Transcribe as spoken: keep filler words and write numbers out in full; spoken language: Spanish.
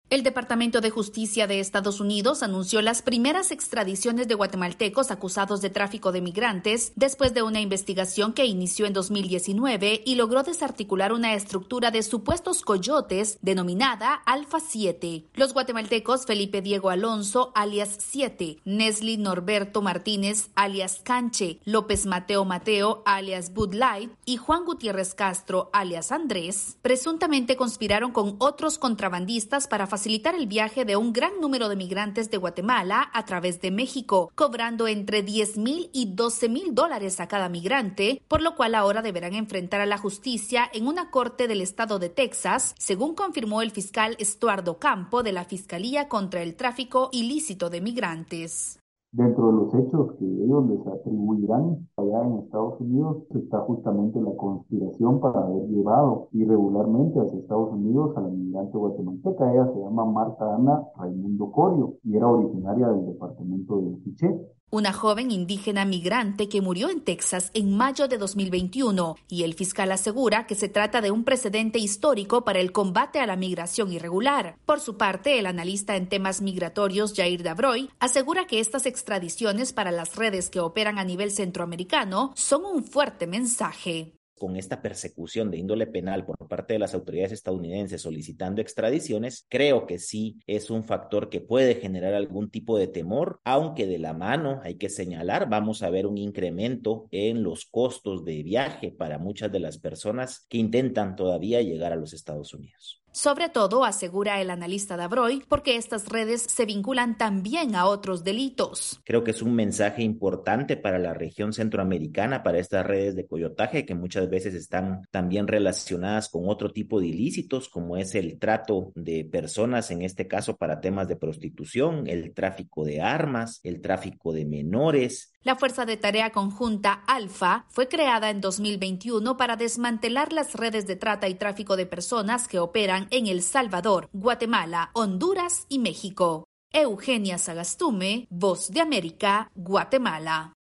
El Departamento de Justicia de Estados Unidos anunció las primeras extradiciones de guatemaltecos acusados de tráfico de migrantes después de una investigación que inició en dos mil diecinueve y logró desarticular una estructura de supuestos coyotes denominada Alfa siete. Los guatemaltecos Felipe Diego Alonso, alias siete, Nesli Norberto Martínez, alias Canche, López Mateo Mateo, alias Bud Light, y Juan Gutiérrez Castro, alias Andrés, presuntamente conspiraron con otros contrabandistas para facilitar el viaje de un gran número de migrantes de Guatemala a través de México, cobrando entre diez mil y doce mil dólares a cada migrante, por lo cual ahora deberán enfrentar a la justicia en una corte del estado de Texas, según confirmó el fiscal Estuardo Campo de la Fiscalía contra el Tráfico Ilícito de Migrantes. Dentro de los hechos que ellos les atribuirán allá en Estados Unidos está justamente la conspiración para haber llevado irregularmente hacia Estados Unidos a la migrante guatemalteca. Ella se llama Marta Ana Raimundo Corio y era originaria del departamento de Quiché. Una joven indígena migrante que murió en Texas en mayo de dos mil veintiuno, y el fiscal asegura que se trata de un precedente histórico para el combate a la migración irregular. Por su parte, el analista en temas migratorios Jair Dabroy asegura que estas extradiciones para las redes que operan a nivel centroamericano son un fuerte mensaje. Con esta persecución de índole penal por parte de las autoridades estadounidenses solicitando extradiciones, creo que sí es un factor que puede generar algún tipo de temor, aunque de la mano, hay que señalar, vamos a ver un incremento en los costos de viaje para muchas de las personas que intentan todavía llegar a los Estados Unidos. Sobre todo, asegura el analista Dabroy, porque estas redes se vinculan también a otros delitos. Creo que es un mensaje importante para la región centroamericana, para estas redes de coyotaje que muchas veces están también relacionadas con otro tipo de ilícitos, como es el trato de personas, en este caso para temas de prostitución, el tráfico de armas, el tráfico de menores. La Fuerza de Tarea Conjunta Alfa fue creada en dos mil veintiuno para desmantelar las redes de trata y tráfico de personas que operan en El Salvador, Guatemala, Honduras y México. Eugenia Sagastume, Voz de América, Guatemala.